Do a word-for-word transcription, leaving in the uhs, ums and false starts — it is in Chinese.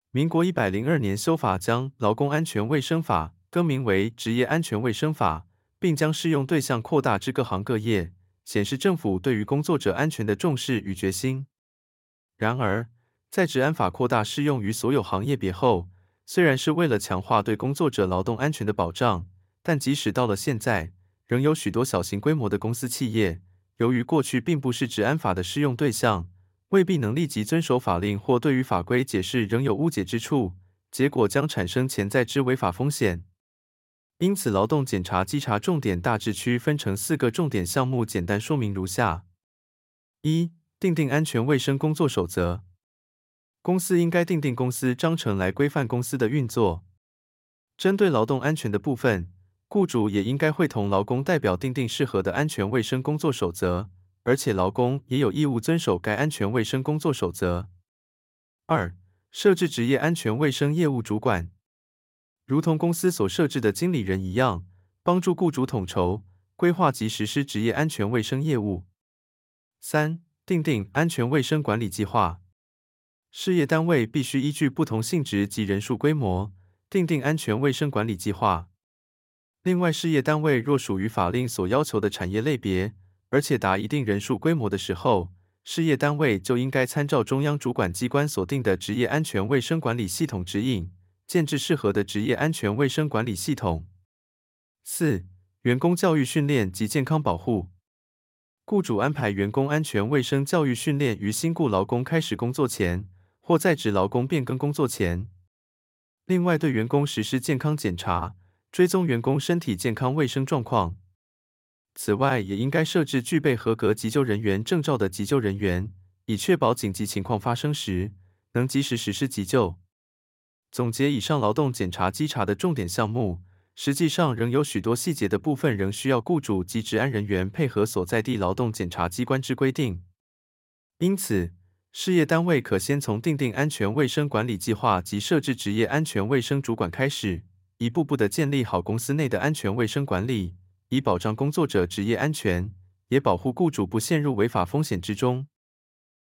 民国一百零二年修法，将《劳工安全卫生法》更名为《职业安全卫生法》，并将适用对象扩大至各行各业，显示政府对于工作者安全的重视与决心。然而，在职安法扩大适用于所有行业别后，虽然是为了强化对工作者劳动安全的保障，但即使到了现在，仍有许多小型规模的公司企业，由于过去并不是职安法的适用对象，未必能立即遵守法令，或对于法规解释仍有误解之处，结果将产生潜在之违法风险。因此，劳动检查稽查重点大致区分成四个重点项目，简单说明如下：一、订定安全卫生工作守则。公司应该订定公司章程来规范公司的运作。针对劳动安全的部分，雇主也应该会同劳工代表订定适合的安全卫生工作守则，而且劳工也有义务遵守该安全卫生工作守则。二、设置职业安全卫生业务主管，如同公司所设置的经理人一样，帮助雇主统筹、规划及实施职业安全卫生业务。三、订定安全卫生管理计划，事业单位必须依据不同性质及人数规模，订定安全卫生管理计划。另外，事业单位若属于法令所要求的产业类别，而且达一定人数规模的时候，事业单位就应该参照中央主管机关所定的职业安全卫生管理系统指引，建制适合的职业安全卫生管理系统。四、员工教育训练及健康保护，雇主安排员工安全卫生教育训练于新雇劳工开始工作前，或在职劳工变更工作前。另外，对员工实施健康检查，追踪员工身体健康卫生状况。此外，也应该设置具备合格急救人员证照的急救人员，以确保紧急情况发生时，能及时实施急救。总结以上劳动检查稽查的重点项目，实际上仍有许多细节的部分仍需要雇主及职安人员配合所在地劳动检查机关之规定。因此，事业单位可先从订定安全卫生管理计划及设置职业安全卫生主管开始，一步步地建立好公司内的安全卫生管理，以保障工作者职业安全，也保护雇主不陷入违法风险之中。